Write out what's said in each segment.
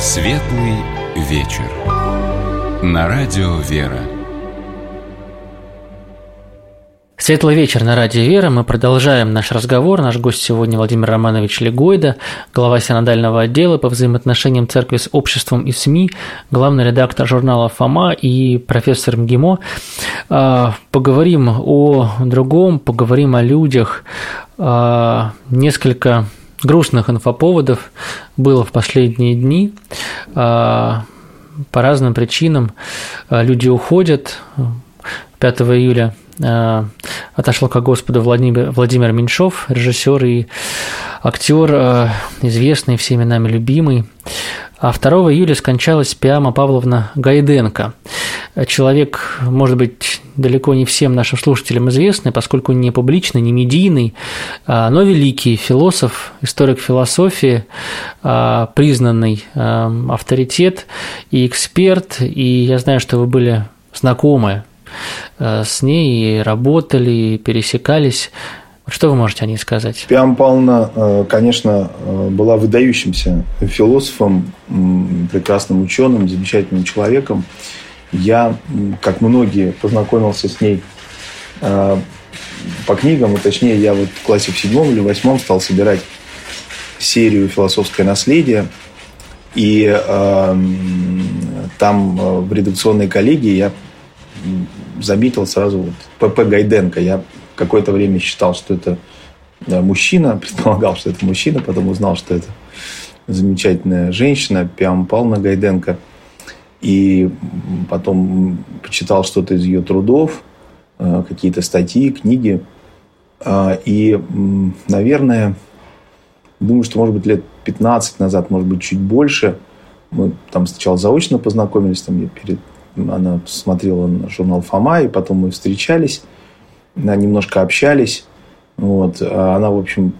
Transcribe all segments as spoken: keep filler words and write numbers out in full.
Светлый вечер. На радио «Вера». Светлый вечер на радио «Вера». Мы продолжаем наш разговор. Наш гость сегодня Владимир Романович Легойда, глава синодального отдела по взаимоотношениям церкви с обществом и СМИ, главный редактор журнала «Фома» и профессор МГИМО. Поговорим о другом, поговорим о людях. Несколько грустных инфоповодов было в последние дни. По разным причинам люди уходят. пятого июля отошел ко Господу Владимир, Владимир Меньшов, режиссер и актер, известный, всеми нами любимый. А второго июля скончалась Пиама Павловна Гайденко. Человек, может быть, далеко не всем нашим слушателям известный, поскольку не публичный, не медийный, но великий философ, историк философии, признанный авторитет и эксперт. И я знаю, что вы были знакомы с ней, и работали, и пересекались. Что вы можете о ней сказать? Пиама Павловна, конечно, была выдающимся философом, прекрасным ученым, замечательным человеком. Я, как многие, познакомился с ней по книгам, и точнее, я вот в классе в седьмом или восьмом стал собирать серию «Философское наследие». И э, там в редакционной коллегии я заметил сразу вот П.П. Гайденко. Я какое-то время считал, что это мужчина, предполагал, что это мужчина, потом узнал, что это замечательная женщина, Пиама Павловна Гайденко. И потом почитал что-то из ее трудов, какие-то статьи, книги. И, наверное, думаю, что, может быть, лет пятнадцать назад, может быть, чуть больше, мы там сначала заочно познакомились, там я перед... она смотрела на журнал «Фома», и потом мы встречались, немножко общались. Вот. Она, в общем,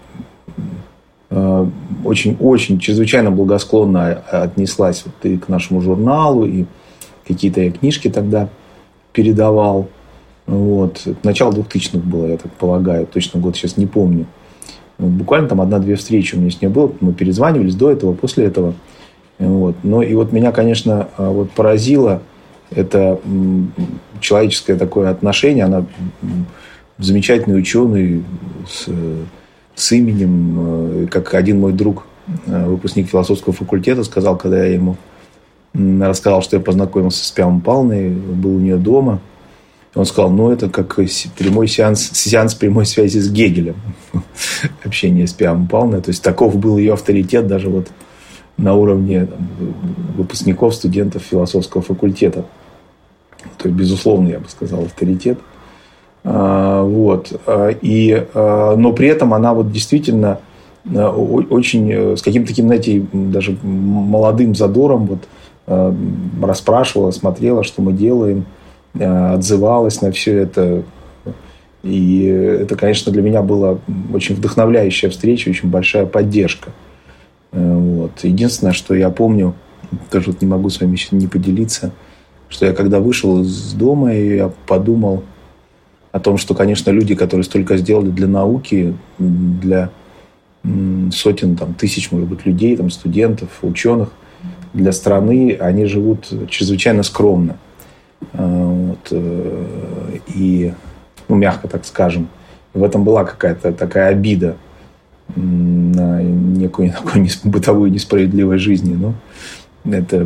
очень-очень, чрезвычайно благосклонно отнеслась вот и к нашему журналу, и какие-то я книжки тогда передавал. Вот. Начало двухтысячных было, я так полагаю, точно год сейчас не помню. Буквально там одна-две встречи у меня с ней было, мы перезванивались до этого, после этого. Вот. Но и вот меня, конечно, вот поразило это человеческое такое отношение. Она замечательный ученый с, с именем. Как один мой друг, выпускник философского факультета, сказал, когда я ему рассказал, что я познакомился с Пиамой Павловной, был у нее дома. Он сказал, ну, это как прямой сеанс, сеанс прямой связи с Гегелем. Общение с Пиамой Павловной. То есть, таков был ее авторитет даже вот на уровне там, выпускников, студентов философского факультета. То есть, безусловно, я бы сказал, авторитет. А, вот. И, а, но при этом она вот действительно очень с каким-то таким, знаете, даже молодым задором вот, а, расспрашивала, смотрела, что мы делаем, а, отзывалась на все это. И это, конечно, для меня была очень вдохновляющая встреча, очень большая поддержка. Вот. Единственное, что я помню, тоже вот не могу с вами еще не поделиться, что я когда вышел из дома, я подумал о том, что, конечно, люди, которые столько сделали для науки, для сотен, там, тысяч, может быть, людей, там, студентов, ученых, для страны, они живут чрезвычайно скромно. Вот. И, ну, мягко так скажем, в этом была какая-то такая обида на некую такую бытовую несправедливость жизни. Но это,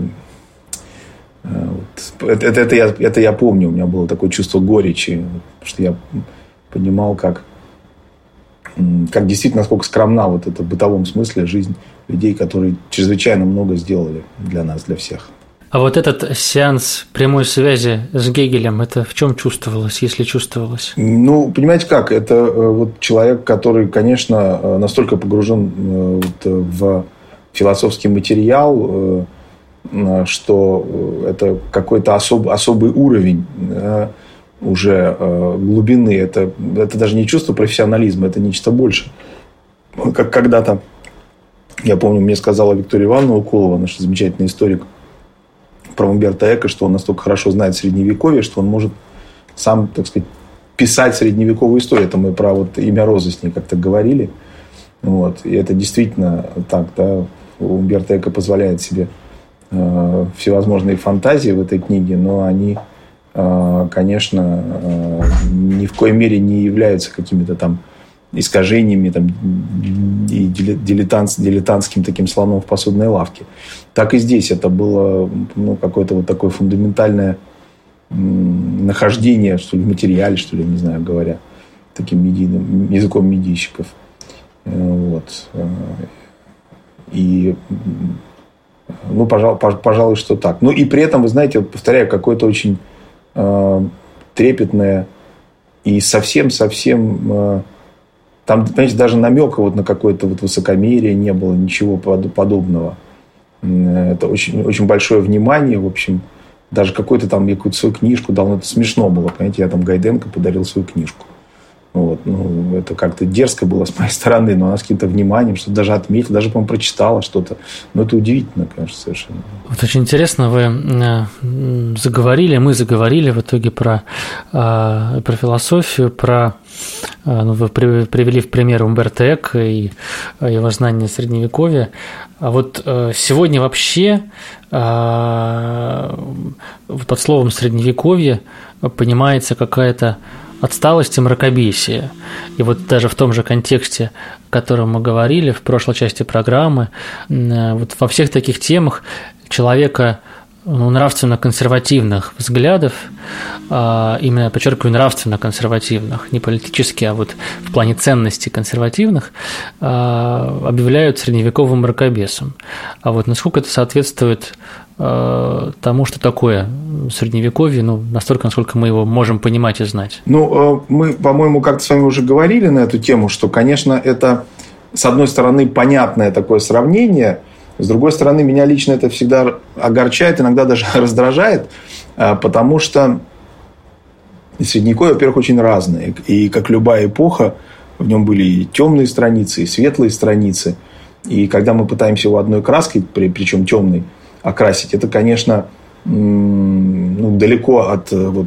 вот, это, это, это, я, это я помню. У меня было такое чувство горечи, потому что я понимал, как, как действительно, насколько скромна вот эта в бытовом смысле жизнь людей, которые чрезвычайно много сделали для нас, для всех. А вот этот сеанс прямой связи с Гегелем, это в чем чувствовалось, если чувствовалось? Ну, понимаете как, это вот человек, который, конечно, настолько погружен вот в философский материал, что это какой-то особ, особый уровень уже глубины. Это, это даже не чувство профессионализма, это нечто больше. Как когда-то, я помню, мне сказала Виктория Ивановна Уколова, наш замечательный историк, про Умберто Эко, что он настолько хорошо знает Средневековье, что он может сам, так сказать, писать средневековую историю. Это мы про вот имя Розы с ней как-то говорили. Вот. И это действительно так, да. Умберто Эко позволяет себе всевозможные фантазии в этой книге, но они, конечно, ни в коей мере не являются какими-то там искажениями там, и дилетант, дилетантским таким слоном в посудной лавке. Так и здесь это было ну, какое-то вот такое фундаментальное нахождение, что ли, в материале, что ли, не знаю, говоря таким медийным, языком медийщиков. Вот. И, ну, пожалуй, пожалуй, что так. Ну, и при этом, вы знаете, повторяю, какое-то очень э, трепетное и совсем-совсем... Э, там, понимаете, даже намека вот на какое-то вот высокомерие не было, ничего подобного. Это очень, очень большое внимание, в общем. Даже какой-то там, я какую-то свою книжку дал, но это смешно было, понимаете, я там Гайденко подарил свою книжку. Вот, ну, это как-то дерзко было с моей стороны, но она с каким-то вниманием, что даже отметила, даже, по-моему, прочитала что-то. Но это удивительно, конечно, совершенно. Вот очень интересно, вы заговорили, мы заговорили в итоге про, про философию, про, ну, вы привели в пример Умберто Эко и его знания Средневековья. А вот сегодня вообще под словом Средневековье понимается какая-то отсталость и мракобесие. И вот даже в том же контексте, о котором мы говорили в прошлой части программы, вот во всех таких темах человека ну, нравственно-консервативных взглядов, именно, подчеркиваю, нравственно-консервативных, не политически, а вот в плане ценностей консервативных, объявляют средневековым мракобесом. А вот насколько это соответствует тому, что такое Средневековье, ну, настолько, насколько мы его можем понимать и знать? Ну, мы, по-моему, как-то с вами уже говорили на эту тему, что, конечно, это, с одной стороны, понятное такое сравнение, с другой стороны, меня лично это всегда огорчает, иногда даже раздражает, потому что Средневековье, во-первых, очень разное. И, как любая эпоха, в нем были и темные страницы, и светлые страницы. И когда мы пытаемся его одной краской, причем темной, окрасить, это, конечно, ну, далеко от вот,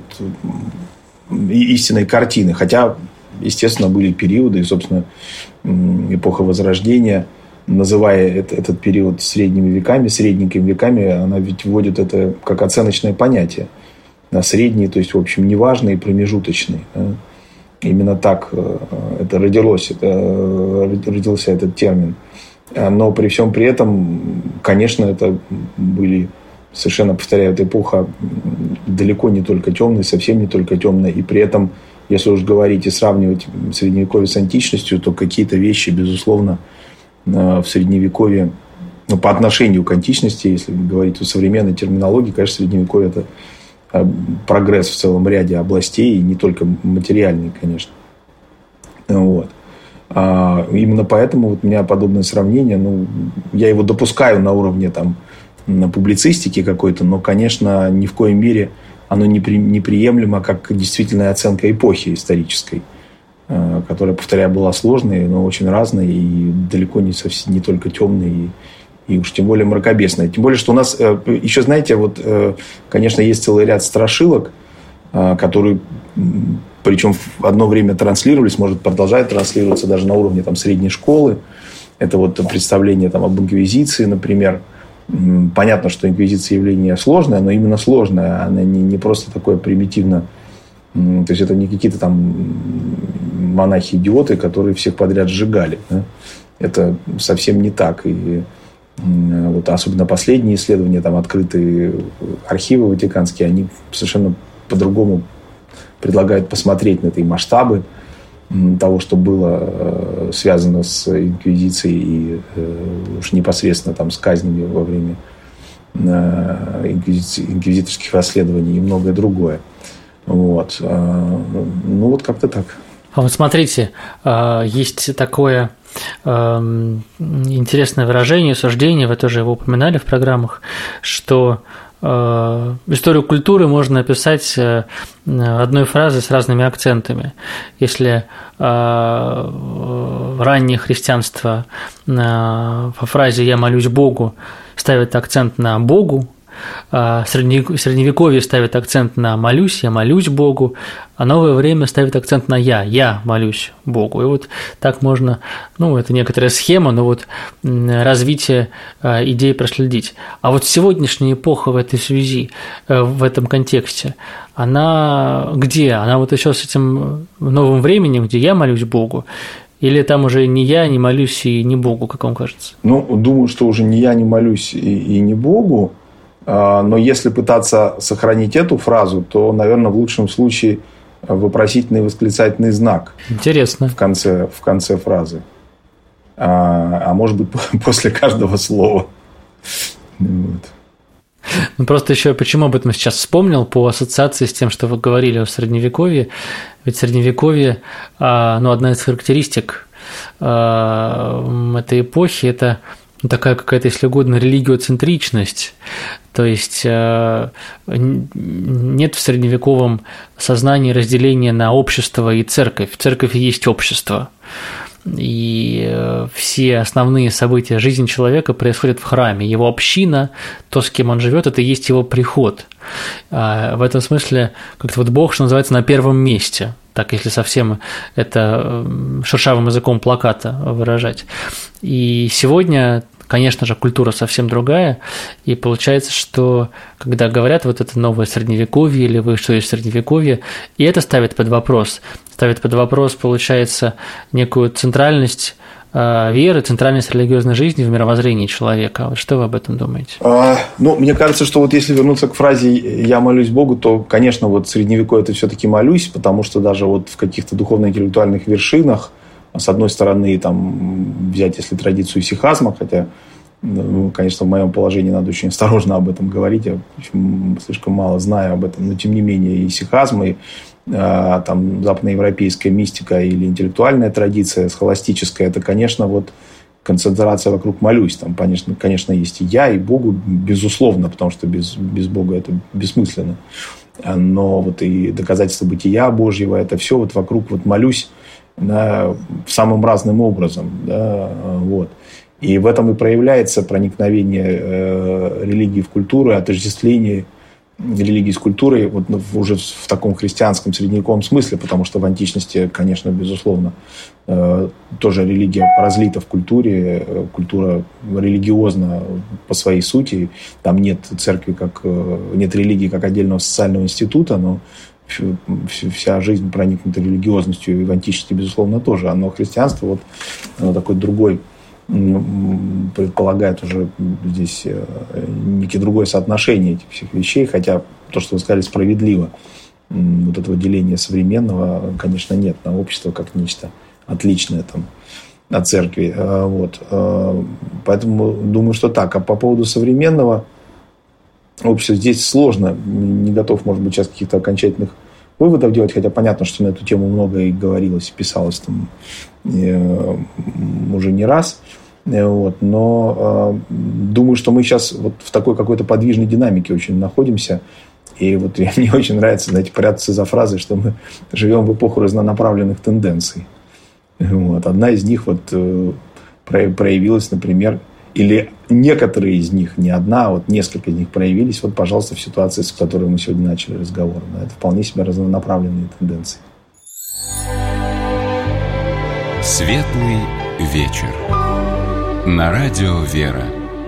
истинной картины. Хотя, естественно, были периоды, и, собственно, эпоха Возрождения, называя этот период средними веками, средними веками, она ведь вводит это как оценочное понятие. На средние, то есть, в общем, неважные и промежуточные. Именно так это родилось, это, родился этот термин. Но при всем при этом, конечно, это были, совершенно, повторяю, эта эпоха далеко не только темная, совсем не только темная. И при этом, если уж говорить и сравнивать Средневековье с античностью, то какие-то вещи, безусловно, в Средневековье, ну, по отношению к античности, если говорить о современной терминологии, конечно, Средневековье – это прогресс в целом ряде областей, и не только материальный, конечно. Вот. А именно поэтому вот у меня подобное сравнение, ну, я его допускаю на уровне там, на публицистики какой-то, но, конечно, ни в коей мере оно неприемлемо как действительная оценка эпохи исторической, которая, повторяю, была сложной, но очень разной и далеко не, совсем, не только темной, и, и уж тем более мракобесной. Тем более, что у нас еще, знаете, вот, конечно, есть целый ряд страшилок, которые... Причем в одно время транслировались, может, продолжают транслироваться даже на уровне там, средней школы. Это вот представление там, об инквизиции, например. Понятно, что инквизиция явление сложное, но именно сложное. Она не, не просто такое примитивно. То есть, это не какие-то там монахи-идиоты, которые всех подряд сжигали. Да? Это совсем не так. И вот, особенно последние исследования, там, открытые архивы ватиканские, они совершенно по-другому предлагают посмотреть на эти масштабы того, что было связано с инквизицией и уж непосредственно там, с казнями во время инквизиторских расследований и многое другое. Вот. Ну, вот как-то так. А вот смотрите, есть такое интересное выражение, суждение, вы тоже его упоминали в программах, что историю культуры можно описать одной фразой с разными акцентами. Если раннее христианство по фразе «я молюсь Богу» ставит акцент на Богу, Средневековье ставит акцент на «молюсь», «я молюсь Богу», а новое время ставит акцент на «я», «я молюсь Богу». И вот так можно, ну, это некоторая схема, но вот развитие идей проследить. А вот сегодняшняя эпоха в этой связи, в этом контексте, она где? Она вот еще с этим новым временем, где я молюсь Богу, или там уже не я, не молюсь и не Богу, как вам кажется? Ну, думаю, что уже не я не молюсь и, и не Богу, но если пытаться сохранить эту фразу, то, наверное, в лучшем случае вопросительный и восклицательный знак. Интересно. В конце, в конце фразы. А, а может быть, после каждого слова. Вот. Ну, просто еще почему об этом сейчас вспомнил, по ассоциации с тем, что вы говорили о Средневековье. Ведь Средневековье, ну, одна из характеристик этой эпохи – это такая какая-то, если угодно, религиоцентричность. То есть нет в средневековом сознании разделения на общество и церковь. Церковь и есть общество. И все основные события жизни человека происходят в храме. Его община, то, с кем он живет, это и есть его приход. В этом смысле как-то вот Бог, что называется, на первом месте. Так, если совсем это шершавым языком плаката выражать. И сегодня, конечно же, культура совсем другая, и получается, что когда говорят вот это новое Средневековье или вы что есть Средневековье, и это ставит под вопрос, ставит под вопрос, получается, некую центральность веры, центральность религиозной жизни в мировоззрении человека. Вот что вы об этом думаете? А, ну, мне кажется, что вот если вернуться к фразе «я молюсь Богу», то, конечно, вот Средневековье это все-таки молюсь, потому что даже вот в каких-то духовно-интеллектуальных вершинах, с одной стороны, там, взять, если традицию сихазма, хотя, ну, конечно, в моем положении надо очень осторожно об этом говорить, я слишком мало знаю об этом, но, тем не менее, и сихазм, и а, там, западноевропейская мистика или интеллектуальная традиция, схоластическая, это, конечно, вот концентрация вокруг «молюсь». Там, конечно, конечно, есть и я, и Богу, безусловно, потому что без, без Бога это бессмысленно. Но вот и доказательство бытия Божьего, это все вот вокруг вот «молюсь», да, самым разным образом, да, вот. И в этом и проявляется проникновение э, религии в культуру, отождествление религии с культурой вот, ну, уже в таком христианском средневековом смысле, потому что в античности, конечно, безусловно, э, тоже религия разлита в культуре, э, культура религиозна по своей сути, там нет церкви как, э, нет религии как отдельного социального института, но вся жизнь проникнута религиозностью, и в античности, безусловно, тоже. Но христианство вот оно такой другой, предполагает уже здесь некое другое соотношение этих всех вещей, хотя то, что вы сказали, справедливо. Вот этого деления современного, конечно, нет на общество как нечто отличное там от церкви. Вот. Поэтому думаю, что так. А по поводу современного общества здесь сложно. Не готов, может быть, сейчас каких-то окончательных выводов делать, хотя понятно, что на эту тему много и говорилось, и писалось там э, уже не раз. Вот. Но э, думаю, что мы сейчас вот в такой какой-то подвижной динамике очень находимся. И вот мне очень нравится, знаете, прятаться за фразой, что мы живем в эпоху разнонаправленных тенденций. Вот. Одна из них вот э, проявилась, например, или некоторые из них, не одна, а вот несколько из них проявились, вот, пожалуйста, в ситуации, с которой мы сегодня начали разговор. Да, это вполне себе разнонаправленные тенденции. Светлый вечер. На радио «Вера».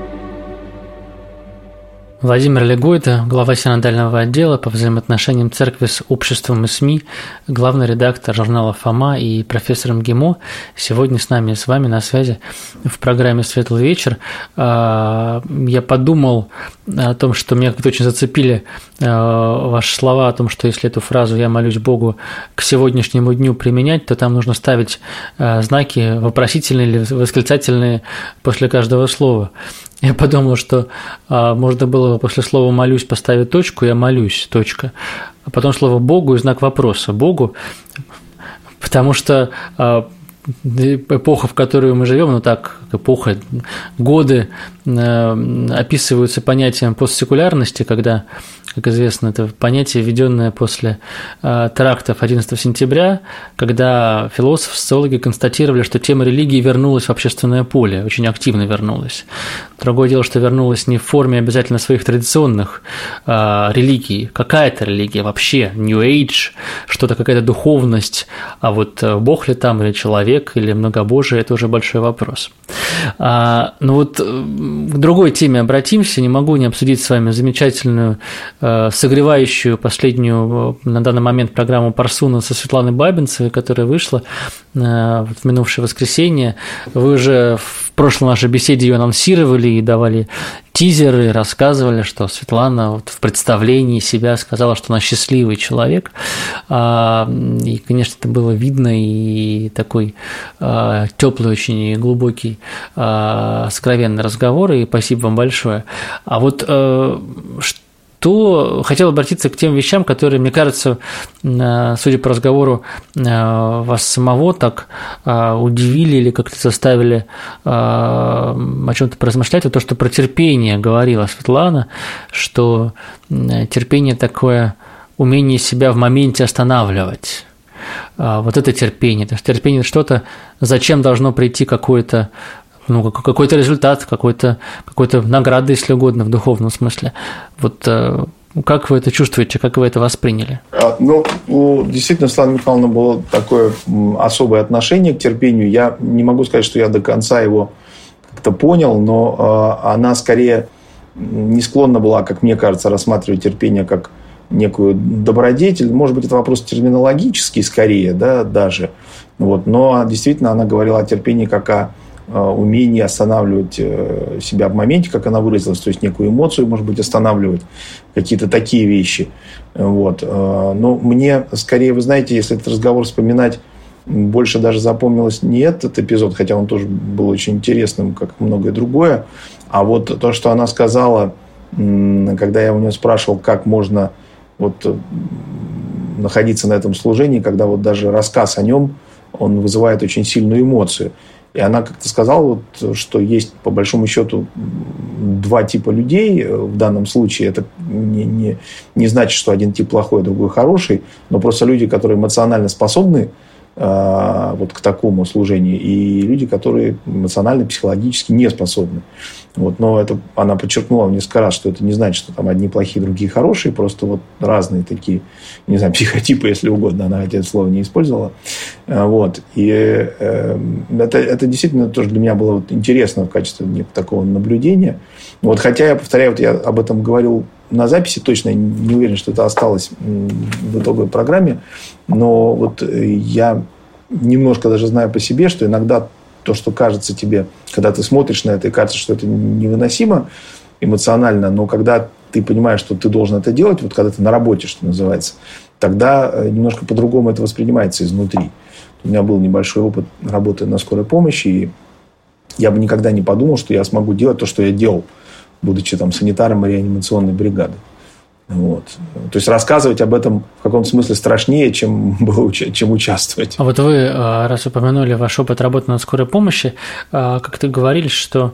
Владимир Легойда, глава синодального отдела по взаимоотношениям церкви с обществом и СМИ, главный редактор журнала «Фома» и профессор МГИМО, сегодня с нами и с вами на связи в программе «Светлый вечер». Я подумал о том, что меня как-то очень зацепили ваши слова о том, что если эту фразу «я молюсь Богу» к сегодняшнему дню применять, то там нужно ставить знаки вопросительные или восклицательные после каждого слова. Я подумал, что а, можно было бы после слова «молюсь» поставить точку, я молюсь, точка. А потом слово «Богу» и знак вопроса. Богу, потому что а, эпоха, в которую мы живем, ну так, эпоха, годы описываются понятием постсекулярности, когда, как известно, это понятие, введенное после терактов одиннадцатого сентября, когда философы, социологи констатировали, что тема религии вернулась в общественное поле, очень активно вернулась. Другое дело, что вернулась не в форме обязательно своих традиционных а, религий, какая-то религия вообще, New Age, что-то, какая-то духовность, а вот Бог ли там, или человек, или многобожие – это уже большой вопрос. А, ну вот к другой теме обратимся, не могу не обсудить с вами замечательную, а, согревающую последнюю на данный момент программу Парсуна со Светланой Бабинцевой, которая вышла а, в минувшее воскресенье. Вы уже в прошлой нашей беседе ее анонсировали и давали тизеры, рассказывали, что Светлана вот в представлении себя сказала, что она счастливый человек. И, конечно, это было видно, и такой теплый, очень глубокий, сокровенный разговор, и спасибо вам большое. А вот что то хотел обратиться к тем вещам, которые, мне кажется, судя по разговору, вас самого так удивили или как-то заставили о чем-то поразмышлять. Вот то, что про терпение говорила Светлана, что терпение такое умение себя в моменте останавливать. Вот это терпение. То есть терпение – это что-то, зачем должно прийти какое-то, ну, какой-то результат, какой-то, какой-то награда, если угодно, в духовном смысле. Вот как вы это чувствуете, как вы это восприняли? Ну, действительно, Светлана Михайловна, было такое особое отношение к терпению. Я не могу сказать, что я до конца его как-то понял, но она скорее не склонна была, как мне кажется, рассматривать терпение как некую добродетель. Может быть, это вопрос терминологический скорее, да, даже. Вот. Но действительно она говорила о терпении как о умение останавливать себя в моменте, как она выразилась, то есть некую эмоцию, может быть, останавливать, какие-то такие вещи. Вот. Но мне, скорее, вы знаете, если этот разговор вспоминать, больше даже запомнилось не этот эпизод, хотя он тоже был очень интересным, как многое другое, а вот то, что она сказала, когда я у нее спрашивал, как можно вот находиться на этом служении, когда вот даже рассказ о нем, он вызывает очень сильную эмоцию. И она как-то сказала, вот, что есть, по большому счету, два типа людей в данном случае. Это не, не, не значит, что один тип плохой, а другой хороший, но просто люди, которые эмоционально способны э, вот, к такому служению, и люди, которые эмоционально, психологически не способны. Вот, но это она подчеркнула несколько раз, что это не значит, что там одни плохие, другие хорошие, просто вот разные такие, не знаю, психотипы, если угодно, она это слово не использовала. Вот. И э, это, это действительно тоже для меня было вот интересно в качестве такого наблюдения. Вот, хотя, я повторяю, вот я об этом говорил на записи, точно не уверен, что это осталось в итоговой программе, но вот я немножко даже знаю по себе, что иногда то, что кажется тебе, когда ты смотришь на это, и кажется, что это невыносимо эмоционально, но когда ты понимаешь, что ты должен это делать, вот когда ты на работе, что называется, тогда немножко по-другому это воспринимается изнутри. У меня был небольшой опыт работы на скорой помощи, и я бы никогда не подумал, что я смогу делать то, что я делал, будучи там санитаром реанимационной бригады. Вот. То есть рассказывать об этом в каком-то смысле страшнее, чем, было, чем участвовать. А вот вы, раз упомянули ваш опыт работы на скорой помощи, как-то говорили, что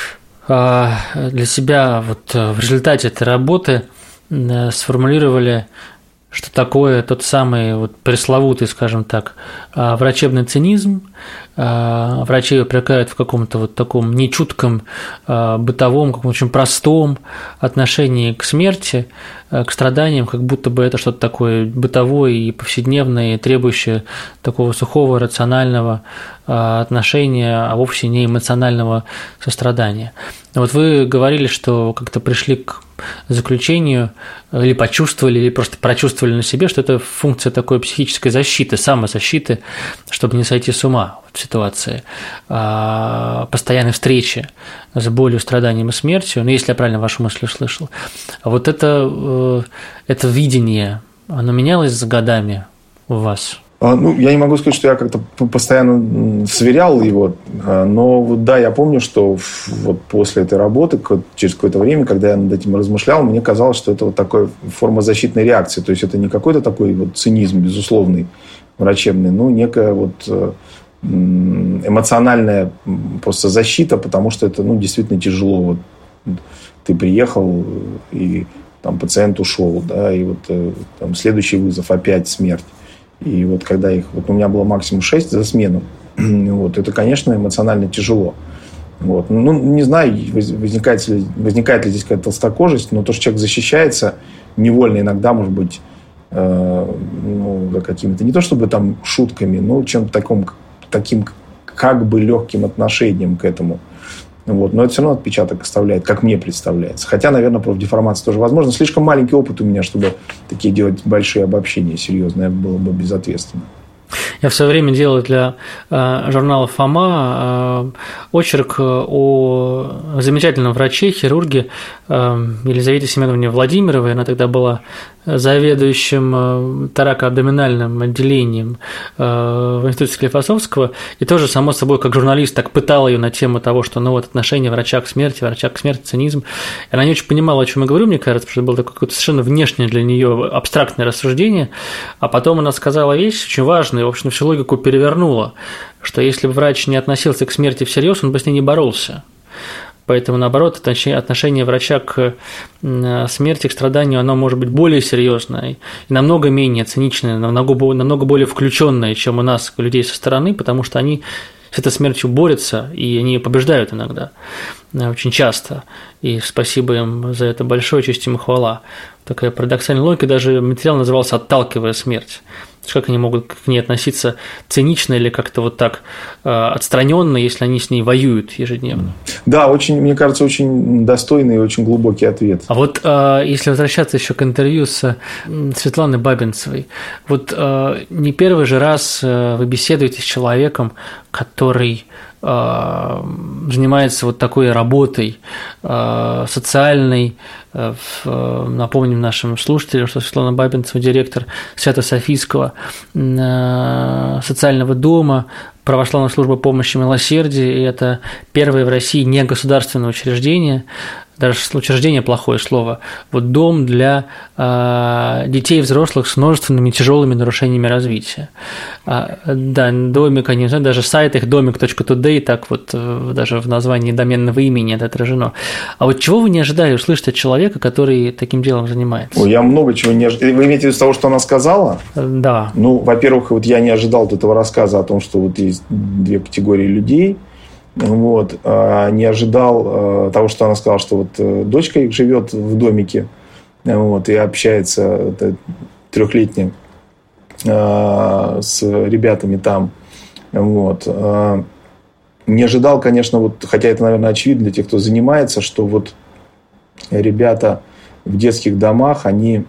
для себя вот в результате этой работы сформулировали, что такое тот самый вот пресловутый, скажем так, врачебный цинизм. Врачи упрекают в каком-то вот таком нечутком, бытовом, каком-то очень простом отношении к смерти, к страданиям, как будто бы это что-то такое бытовое и повседневное, и требующее такого сухого, рационального отношения, а вовсе не эмоционального сострадания. Вот вы говорили, что как-то пришли к заключению или почувствовали, или просто прочувствовали на себе, что это функция такой психической защиты, самозащиты, чтобы не сойти с ума в ситуации постоянной встречи с болью, страданием и смертью, ну, если я правильно вашу мысль услышал. А вот это, это видение, оно менялось с годами у вас? Ну, я не могу сказать, что я как-то постоянно сверял его, но вот, да, я помню, что вот после этой работы, через какое-то время, когда я над этим размышлял, мне казалось, что это вот такая форма защитной реакции, то есть это не какой-то такой вот цинизм безусловный, врачебный, но некая вот эмоциональная просто защита, потому что это, ну, действительно тяжело. Вот ты приехал, и там пациент ушел, да, и вот там следующий вызов опять смерть. И вот когда их... Вот у меня было максимум шесть за смену. Вот, это, конечно, эмоционально тяжело. Вот. Ну, не знаю, возникает ли, возникает ли здесь какая-то толстокожесть, но то, что человек защищается, невольно иногда, может быть, э, ну, да, какими-то... Не то чтобы там шутками, но чем-то таким, таким как бы легким отношением к этому. Вот. Но это все равно отпечаток оставляет, как мне представляется. Хотя, наверное, профдеформация тоже возможно. Слишком маленький опыт у меня, чтобы такие делать большие обобщения серьезные, было бы безответственно. Я в свое время делал для э, журнала «Фома» э, очерк о замечательном враче, хирурге э, Елизавете Семеновне Владимировой. Она тогда была заведующим торако-абдоминальным отделением в Институте Склифосовского, и тоже, само собой, как журналист, так пытал ее на тему того, что, ну, вот отношение врача к смерти, врача к смерти, цинизм. И она не очень понимала, о чем я говорю, мне кажется, потому что это было такое какое-то совершенно внешнее для нее абстрактное рассуждение, а потом она сказала вещь очень важную, в общем, всю логику перевернула, что если бы врач не относился к смерти всерьез, он бы с ней не боролся. Поэтому, наоборот, отношение врача к смерти, к страданию, оно может быть более серьезное и намного менее циничное, намного, намного более включенное, чем у нас, людей со стороны, потому что они с этой смертью борются, и они ее побеждают иногда, очень часто. И спасибо им за это большое, честь им и хвала. Такая парадоксальная логика, даже материал назывался «Отталкивая смерть». Как они могут к ней относиться цинично или как-то вот так э, отстраненно, если они с ней воюют ежедневно? Да, очень, мне кажется, очень достойный и очень глубокий ответ. А вот э, если возвращаться еще к интервью с Светланой Бабинцевой, вот э, не первый же раз э, вы беседуете с человеком, который э, занимается вот такой работой э, социальной. Напомним нашим слушателям, что Светлана Бабинцева, директор Свято-Софийского социального дома, православная служба помощи и милосердия, и это первое в России негосударственное учреждение, даже учреждение плохое слово, вот дом для э, детей и взрослых с множественными тяжелыми нарушениями развития. А, да, домик, они, даже сайт их домик точка тудей, так вот даже в названии доменного имени это отражено. А вот чего вы не ожидали услышать от человека, который таким делом занимается? Ой, я много чего не ожидал. Вы имеете в виду того, что она сказала? Да. Ну, во-первых, вот я не ожидал от этого рассказа о том, что вот есть две категории людей. Вот, не ожидал того, что она сказала, что вот дочка их живет в домике, вот, и общается трехлетняя с ребятами там. Вот. Не ожидал, конечно, вот, хотя это, наверное, очевидно для тех, кто занимается, что вот ребята в детских домах, они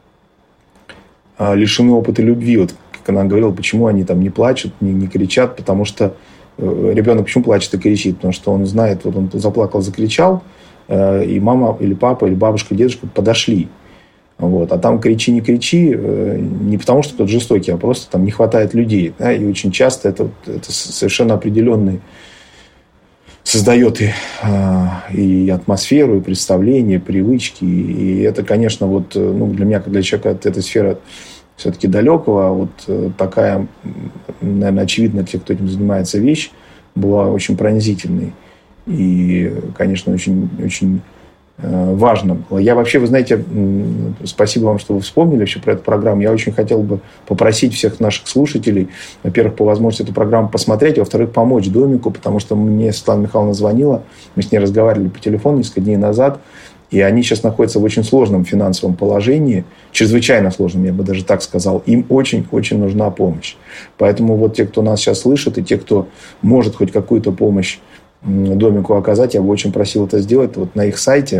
лишены опыта любви. Вот, как она говорила, почему они там не плачут, не, не кричат, потому что ребенок почему плачет и кричит? Потому что он знает, вот он заплакал, закричал, и мама или папа, или бабушка, дедушка подошли. Вот. А там кричи, не кричи, не потому что кто-то жестокий, а просто там не хватает людей. Да? И очень часто это, это совершенно определенный создает и, и атмосферу, и представления, привычки. И это, конечно, вот, ну, для меня, как для человека, эта сфера все-таки далекого, вот такая, наверное, очевидная для тех, кто этим занимается, вещь была очень пронзительной. И, конечно, очень, очень важно было. Я вообще, вы знаете, спасибо вам, что вы вспомнили вообще про эту программу. Я очень хотел бы попросить всех наших слушателей, во-первых, по возможности эту программу посмотреть, а во-вторых, помочь домику, потому что мне Светлана Михайловна звонила, мы с ней разговаривали по телефону несколько дней назад, и они сейчас находятся в очень сложном финансовом положении, чрезвычайно сложном, я бы даже так сказал. Им очень-очень нужна помощь. Поэтому вот те, кто нас сейчас слышит, и те, кто может хоть какую-то помощь домику оказать, я бы очень просил это сделать. Вот на их сайте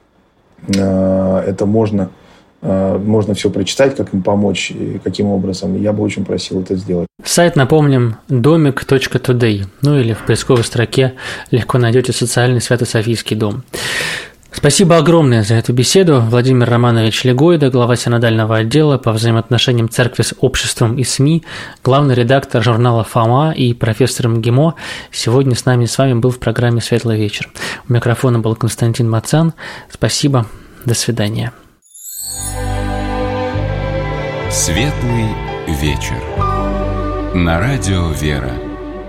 это можно, можно все прочитать, как им помочь и каким образом. Я бы очень просил это сделать. Сайт, напомним, домик точка тудей. Ну или в поисковой строке легко найдете социальный Свято-Софийский дом. Спасибо огромное за эту беседу. Владимир Романович Легойда, глава синодального отдела по взаимоотношениям церкви с обществом и СМИ, главный редактор журнала «Фома» и профессор МГИМО, сегодня с нами с вами был в программе «Светлый вечер». У микрофона был Константин Мацан. Спасибо. До свидания. Светлый вечер. На радио «Вера».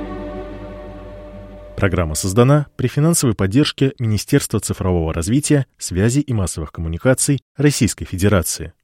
Программа создана при финансовой поддержке Министерства цифрового развития, связи и массовых коммуникаций Российской Федерации.